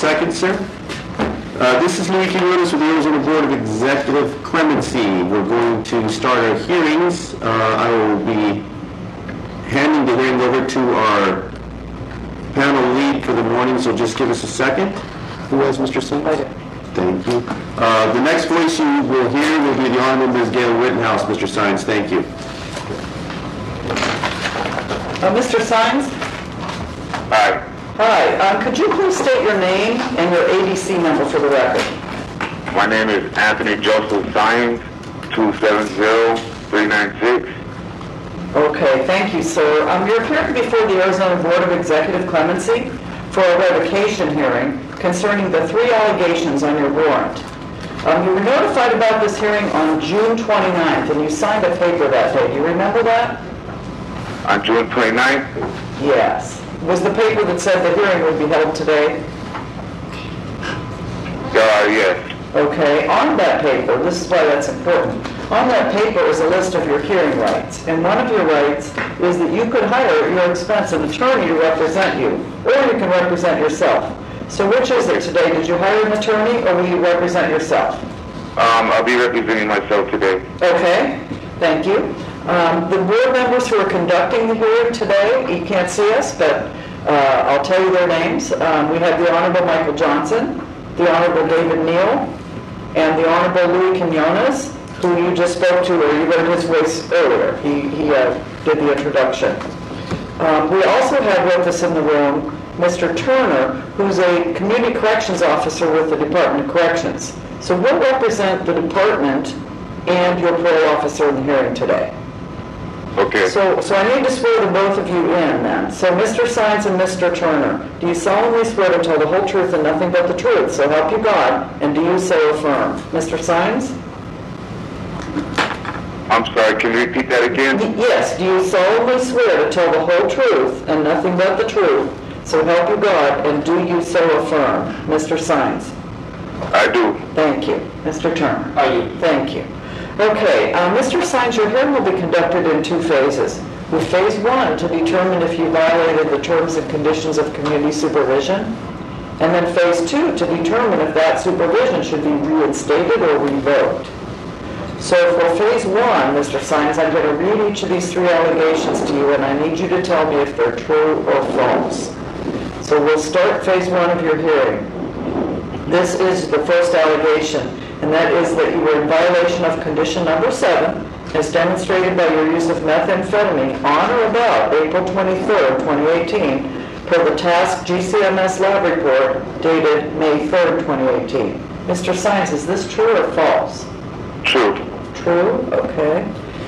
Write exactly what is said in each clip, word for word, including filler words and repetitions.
second, sir. Uh, this is Louis Quinones with the Arizona Board of Executive Clemency. We're going to start our hearings. Uh, I will be handing the hearing over to our panel lead for the morning, so just give us a second. Who has Mister Singh? Thank you. Uh, the next voice you will hear will be the Honorable Miz Gail Rittenhouse. Mister Sines, thank you. Uh, Mister Sines? Hi. Hi. Um, could you please state your name and your A D C number for the record? My name is Anthony Joseph Sines, two seven zero, three nine six. Okay, thank you, sir. Um, you're here before the Arizona Board of Executive Clemency for a revocation hearing concerning the three allegations on your warrant. Um, you were notified about this hearing on June twenty-ninth, and you signed a paper that day. Do you remember that? On June twenty-ninth? Yes. Was the paper that said the hearing would be held today? Uh, yes. Okay, on that paper, this is why that's important, on that paper is a list of your hearing rights, and one of your rights is that you could hire at your expense an attorney to represent you, or you can represent yourself. So which is it today? Did you hire an attorney, or will you represent yourself? Um, I'll be representing myself today. Okay, thank you. Um, the board members who are conducting the hearing today, you can't see us, but uh, I'll tell you their names. Um, we have the Honorable Michael Johnson, the Honorable David Neal, and the Honorable Louis Quinones, who you just spoke to, or you heard his voice earlier. He, he uh, did the introduction. Um, we also have with us in the room Mister Turner, who's a community corrections officer with the Department of Corrections. So we'll represent the department and your parole officer in the hearing today. Okay. So, so I need to swear the both of you in then. So Mister Sines and Mister Turner, do you solemnly swear to tell the whole truth and nothing but the truth, so help you God, and do you so affirm? Mister Sines? I'm sorry, can you repeat that again? Yes, do you solemnly swear to tell the whole truth and nothing but the truth, so help you God, and do you so affirm? Mister Sines? I do. Thank you. Mister Turner? I do. Thank you. Okay, uh, Mister Sines, your hearing will be conducted in two phases. With phase one to determine if you violated the terms and conditions of community supervision, and then phase two to determine if that supervision should be reinstated or revoked. So for phase one, Mister Sines, I'm going to read each of these three allegations to you, and I need you to tell me if they're true or false. So we'll start phase one of your hearing. This is the first allegation, and that is that you were in violation of condition number seven, as demonstrated by your use of methamphetamine on or about April twenty-third, twenty eighteen, per the task G C M S lab report dated May third, twenty eighteen. Mister Sines, is this true or false? True. True, okay.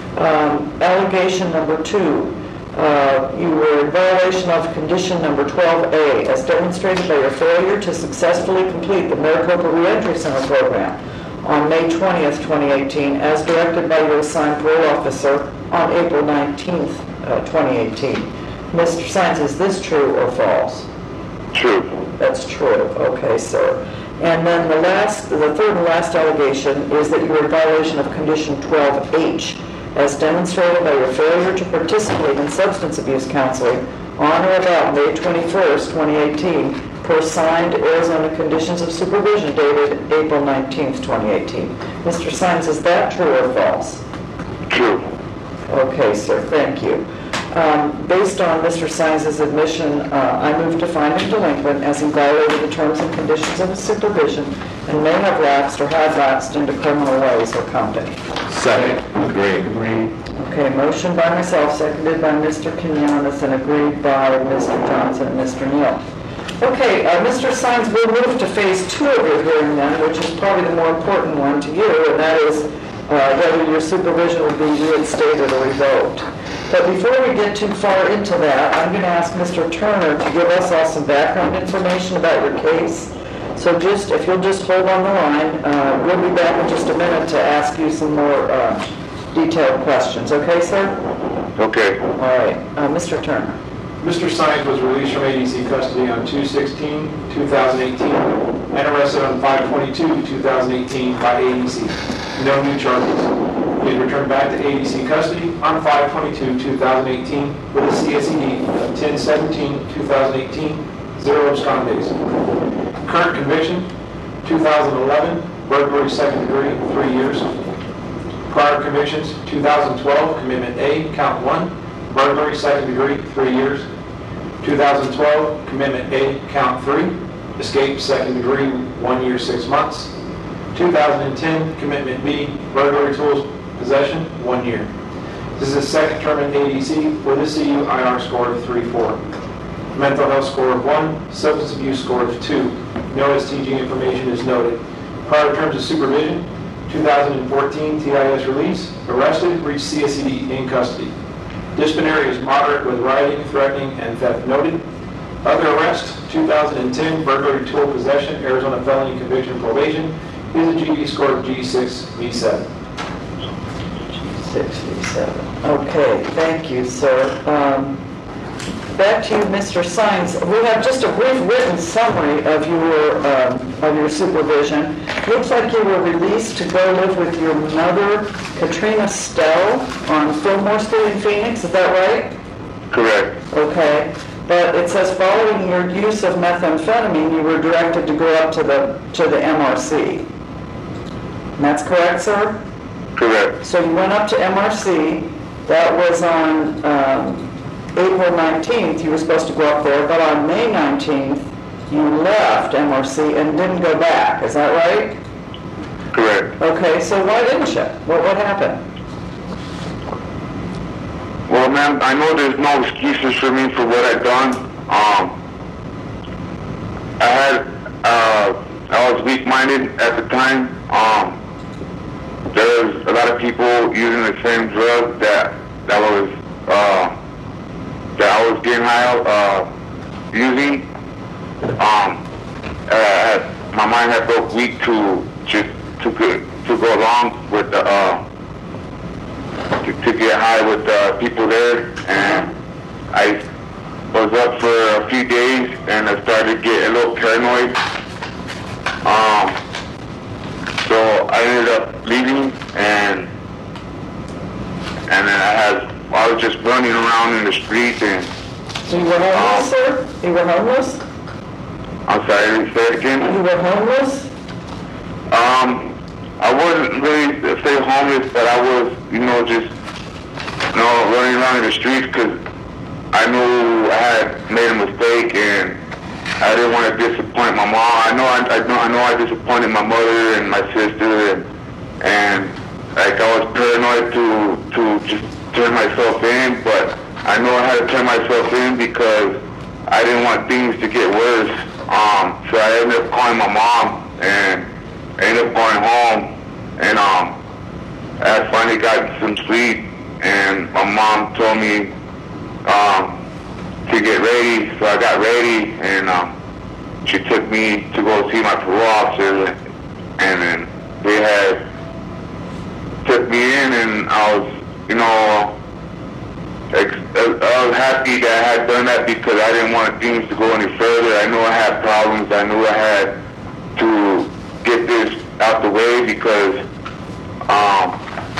Um, allegation number two, uh, you were in violation of condition number twelve A, as demonstrated by your failure to successfully complete the Maricopa Reentry Center program on May twentieth, twenty eighteen, as directed by your assigned parole officer on April nineteenth, uh, twenty eighteen. Mister Sines, is this true or false? True. That's true. Okay, sir. And then the last, the third and last allegation is that you were in violation of condition twelve H, as demonstrated by your failure to participate in substance abuse counseling on or about May twenty-first, twenty eighteen, per signed Arizona Conditions of Supervision dated April nineteenth, twenty eighteen. Mister Sines, is that true or false? True. Okay, sir. Thank you. Um, based on Mister Sines' admission, uh, I move to find him delinquent as he violated the terms and conditions of his supervision and may have lapsed or had lapsed into criminal ways or conduct. Second. Agreed. Agreed. Okay, motion by myself, seconded by Mister Quinones, and agreed by Mister Johnson and Mister Neal. Okay, uh, Mister Sines, we'll move to phase two of your hearing then, which is probably the more important one to you, and that is uh, whether your supervision will be reinstated or revoked. But before we get too far into that, I'm going to ask Mister Turner to give us all some background information about your case. So just, if you'll just hold on the line, uh, we'll be back in just a minute to ask you some more uh, detailed questions. Okay, sir? Okay. All right. Uh, Mister Turner. Mister Sines was released from A D C custody on two sixteen, two thousand eighteen and arrested on five twenty-two, two thousand eighteen by A D C. No new charges. He is returned back to A D C custody on five twenty-two, two thousand eighteen with a C S E D of ten seventeen, two thousand eighteen, zero abscond days. Current conviction, two thousand eleven, burglary second degree, three years. Prior convictions, two thousand twelve, commitment A, count one, burglary second degree, three years. two thousand twelve, commitment A, count three, escape second degree, one year, six months. two thousand ten, commitment B, burglary tools possession, one year. This is a second term in A D C with a C U I R score of three four. Mental health score of one, substance abuse score of two. No S T G information is noted. Prior terms of supervision, two thousand fourteen T I S release, arrested, reached C S C D in custody. Disciplinary is moderate with rioting, threatening, and theft noted. Other arrest, two thousand ten burglary tool possession, Arizona felony conviction probation, is a G B score of G six V seven. six V seven. Okay, thank you, sir. Um, Back to you, Mister Sines. We have just a brief written summary of your um, of your supervision. Looks like you were released to go live with your mother, Katrina Stell, on Fillmore Street in Phoenix. Is that right? Correct. Okay. But it says following your use of methamphetamine, you were directed to go up to the to the M R C. And that's correct, sir? Correct. So you went up to M R C. That was on Um, April nineteenth, you were supposed to go up there, but on May nineteenth, you left M R C and didn't go back. Is that right? Correct. Okay, so why didn't you? What, what happened? Well, ma'am, I know there's no excuses for me for what I've done. Um, I had, uh, I was weak-minded at the time. Um, there was a lot of people using the same drug that that was uh, that I was getting high uh, using. Um, uh, my mind had felt weak to just to go, to go along with the. Uh, To, to get high with uh, people there, and I was up for a few days, and I started getting a little paranoid. Um, so I ended up leaving, and and then I had I was just running around in the streets, and So you were homeless, um, sir? You were homeless? I'm sorry, say it again. You were homeless? Um, I wasn't really say homeless, but I was, you know, just, you know, running around in the streets because I knew I had made a mistake and I didn't want to disappoint my mom. I know I, I know I know I disappointed my mother and my sister, and, and like I was paranoid to to just turn myself in, but I know I had to turn myself in because I didn't want things to get worse. Um, so I ended up calling my mom and I ended up going home, and um, I finally got some sleep, and my mom told me um, to get ready, so I got ready, and um, she took me to go see my parole officer, and then they had took me in, and I was, you know, ex- I was happy that I had done that because I didn't want things to go any further. I knew I had problems. I knew I had to get this out the way because um,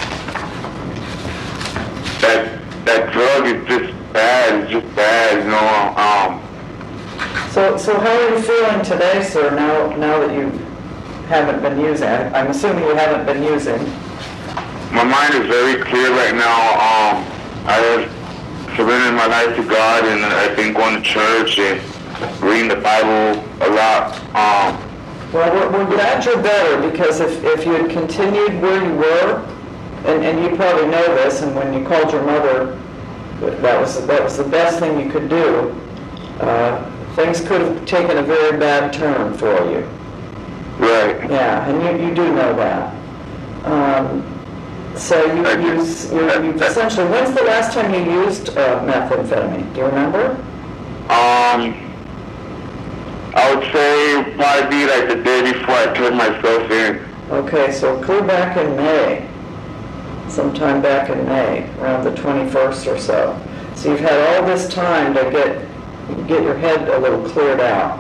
that that drug is just bad. It's just bad, you know. Um, So, so how are you feeling today, sir, now, now that you haven't been using? I'm assuming you haven't been using. my mind is very clear right now. Um, I have surrendered my life to God, and I've been going to church and reading the Bible a lot. Um, Well, we're, we're glad you're better, because if, if you had continued where you were, and, and you probably know this, and when you called your mother, that was, that was the best thing you could do, uh, things could have taken a very bad turn for you. right. Yeah, and you, you do know that. Um, so you, I you, just- you, you've essentially, when's the last time you used uh, methamphetamine? Do you remember? Um, I would say probably be like the day before I turned myself in. Okay, so clear back in May, sometime back in May, around the twenty-first or so. So you've had all this time to get get your head a little cleared out.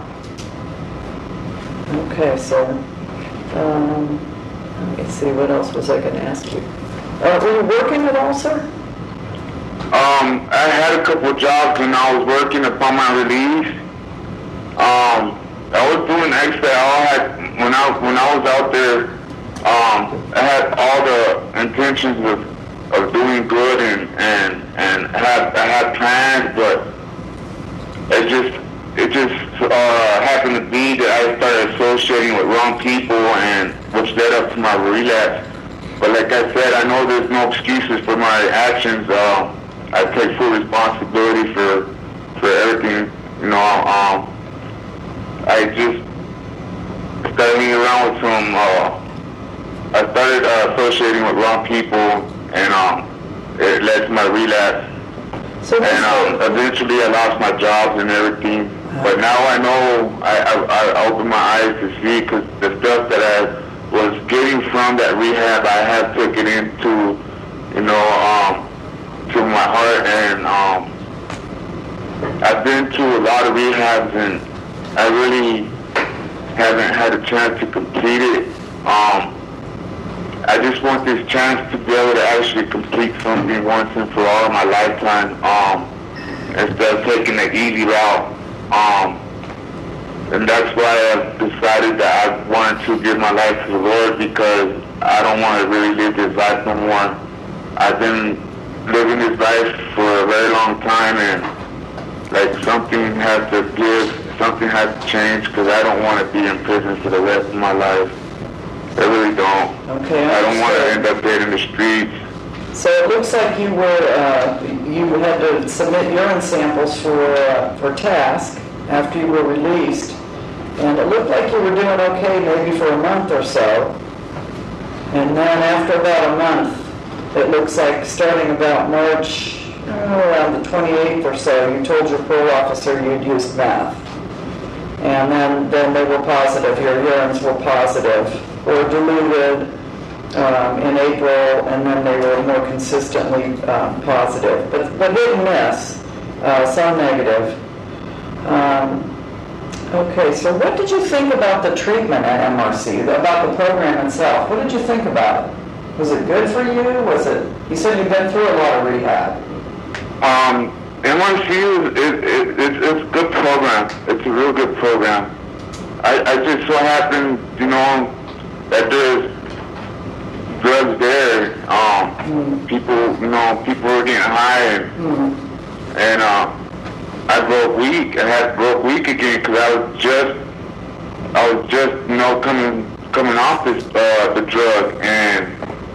Okay, so um, let me see, what else was I going to ask you? Uh, were you working at all, sir? Um, I had a couple of jobs when I was working upon my release. Um, I was doing extra. I had when I when I was out there, um, I had all the intentions of, of doing good and and and had I had plans, but it just it just uh, happened to be that I started associating with wrong people, and which led up to my relapse. But like I said, I know there's no excuses for my actions. Uh, I take full responsibility for for everything. You know, um, I just started hanging around with some. Uh, I started uh, associating with wrong people, and um, it led to my relapse. So And um, Mister eventually, I lost my jobs and everything. But now I know I I, I opened my eyes to see, because the stuff that I was getting from that rehab, I have took it into, you know, um, to my heart, and um, I've been to a lot of rehabs, and I really haven't had a chance to complete it. Um, I just want this chance to be able to actually complete something once and for all in my lifetime, um, instead of taking the easy route. Um, and that's why I've decided that I wanted to give my life to the Lord, because I don't want to really live this life no more. I've been living this life for a very long time, and like something has to give, something has to change, because I don't want to be in prison for the rest of my life. I really don't. Okay, I I don't want to understand. end up dead in the streets. So it looks like you were, uh, you had to submit urine samples for, uh, for task after you were released. And it looked like you were doing okay maybe for a month or so. And then after about a month, it looks like starting about March, oh, around the twenty-eighth or so, you told your parole officer you'd used meth. And then, then they were positive, your urines were positive or diluted um, in April, and then they were more consistently um, positive. But, but hit and miss, uh, some negative. Um, okay, so what did you think about the treatment at M R C, about the program itself? What did you think about it? Was it good for you? Was it, you said you've been through a lot of rehab. Um, M R C is it, it, it, it's a good program. It's a real good program. I, I just so happen, you know, that there's drugs there. Um, Mm. people, you know, people were getting high, and Mm. and uh, I broke weak. I had broke weak again, because I was just, I was just, you know, coming coming off this uh, the drug, and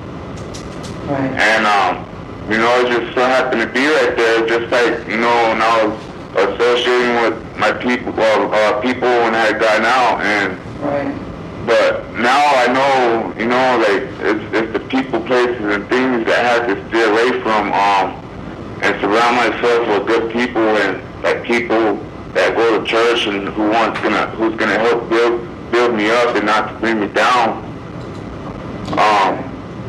Right. and um. You know, it just so happened to be right there, just like, you know, when I was associating with my people, well, uh, people when I had gotten out, and, Right. but now I know, you know, like, it's, it's the people, places, and things that I have to stay away from, um, and surround myself with good people, and, like, people that go to church, and who wants gonna, who's gonna help build, build me up, and not to bring me down. Um,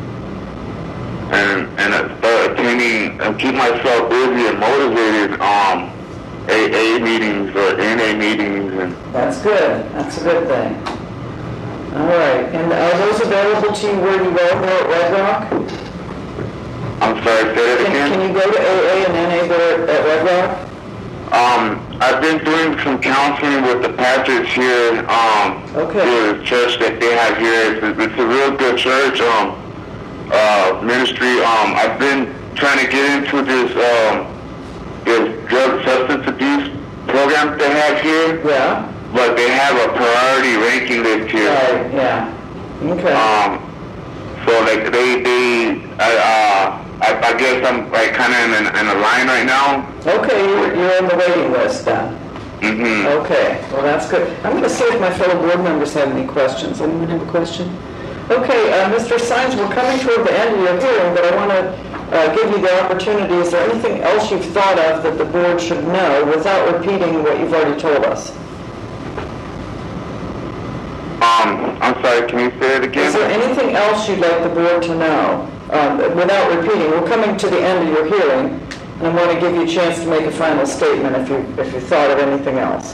and and I start attending and keep myself busy and motivated. Um, A A meetings or N A meetings, and That's good. That's a good thing. All right. And are those available to you where you are there at Red Rock? I'm sorry, say that Can, again. can you go to A A and N A there at Red Rock? Um, I've been doing some counseling with the pastors here. Um, Okay. through the church that they have here. It's, a- it's a real good church. Um, uh, ministry. Um, I've been trying to get into this um, this drug substance abuse program they have here, Yeah. but they have a priority ranking list here. Right. Yeah. Okay. Um, so like they, they, I, uh, I, I guess I'm like kind of in, in a line right now. Okay. You're, you're on the waiting list then. Mm-hmm. Okay. Well, that's good. I'm going to see if my fellow board members have any questions. Anyone have a question? Okay, uh, Mister Sines, we're coming toward the end of your hearing, but I want to uh, give you the opportunity. Is there anything else you've thought of that the board should know without repeating what you've already told us? Um, I'm sorry, can you say it again? Is there anything else you'd like the board to know um, without repeating? We're coming to the end of your hearing, and I want to give you a chance to make a final statement if you if you thought of anything else.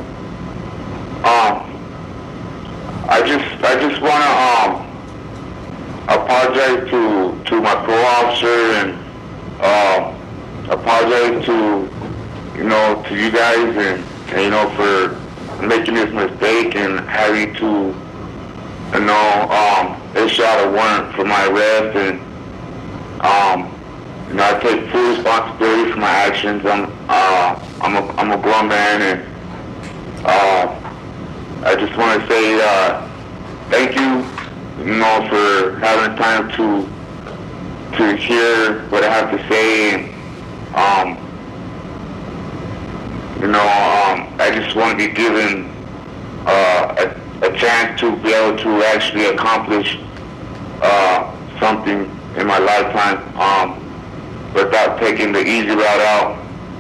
Um, I just, I just want to um, apologize to to my parole officer, and um, apologize to, you know, to you guys, and, and you know, for making this mistake and having to, you know, um, issue out a warrant for my arrest, and um, you know, I take full responsibility for my actions. I'm, uh, I'm a, I'm a grown man, and uh, I just want to say uh, thank you, you know, for having time to to hear what I have to say. And, um, you know, um, I just want to be given uh, a, a chance to be able to actually accomplish uh, something in my lifetime um, without taking the easy route out.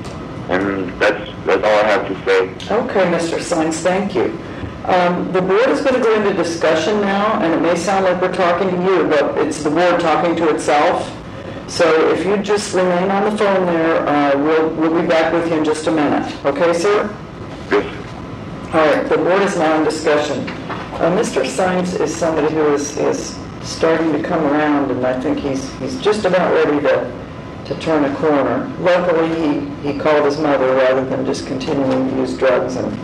And that's that's all I have to say. Okay, Mister Sines, thank you. Um, the board is going to go into discussion now, and it may sound like we're talking to you, but it's the board talking to itself. So if you just remain on the phone there, uh, we'll, we'll be back with you in just a minute. Okay, sir? Yes. All right, the board is now in discussion. Uh, Mister Sines is somebody who is, is starting to come around, and I think he's he's just about ready to, to turn a corner. Luckily, he, he called his mother rather than just continuing to use drugs, and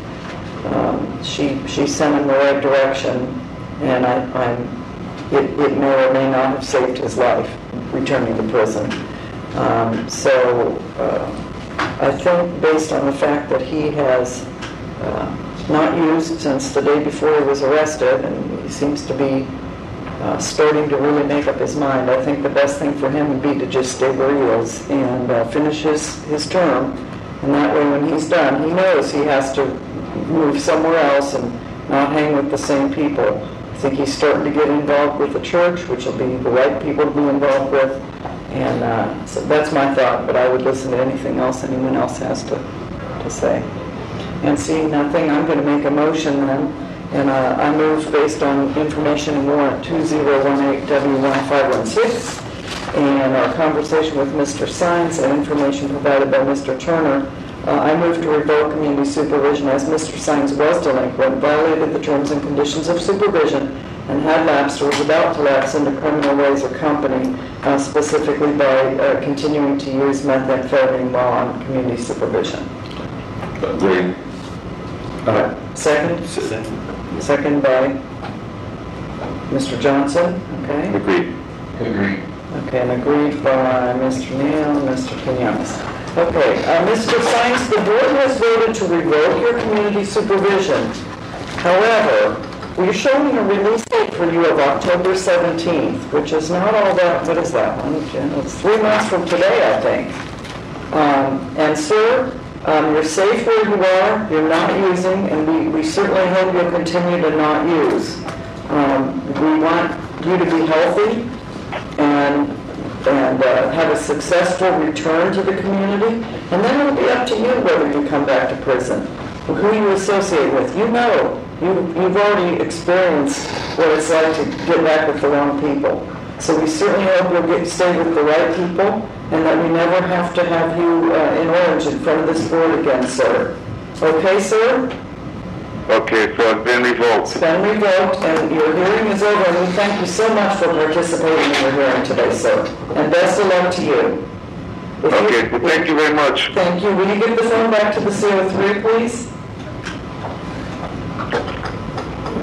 um, she she sent him the right direction, and I, I'm It, it may or may not have saved his life returning to prison. Um, so uh, I think based on the fact that he has uh, not used since the day before he was arrested, and he seems to be uh, starting to really make up his mind, I think the best thing for him would be to just stay where he is and uh, finish his, his term. And that way when he's done, he knows he has to move somewhere else and not hang with the same people. I think he's starting to get involved with the church, which will be the right people to be involved with. And uh, so that's my thought, but I would listen to anything else anyone else has to, to say. And seeing nothing, I'm going to make a motion then. And uh, I move based on information in warrant two zero one eight W one five one six and our conversation with Mister Sines and information provided by Mister Turner. Uh, I move to revoke community supervision as Mister Sines was delinquent, violated the terms and conditions of supervision, and had lapsed or was about to lapse into criminal ways or company, uh, specifically by uh, continuing to use methamphetamine while on community supervision. Agreed. Uh, second? Second by Mister Johnson, okay? Agreed. Agreed. Okay, and agreed by Mister Neal and Mister Quinones. Okay, uh, Mister Sines, the board has voted to revoke your community supervision. However, we're showing a release date for you of October seventeenth, which is not all that, what is that one? It's three months from today, I think. Um, and sir, um, you're safe where you are, you're not using, and we, we certainly hope you'll continue to not use. Um, we want you to be healthy and and uh, have a successful return to the community, and then it'll be up to you whether you come back to prison, or who you associate with. You know, you, you've already experienced what it's like to get back with the wrong people. So we certainly hope you'll get stay with the right people, and that we never have to have you uh, in orange in front of this board again, sir. Okay, sir? Okay, so it's been revoked. It's been revoked, and your hearing is over, and we thank you so much for participating in your hearing today, sir. And best of luck to you. If Okay, you- well, thank you very much. Thank you. Will you give the phone back to the C O three, please?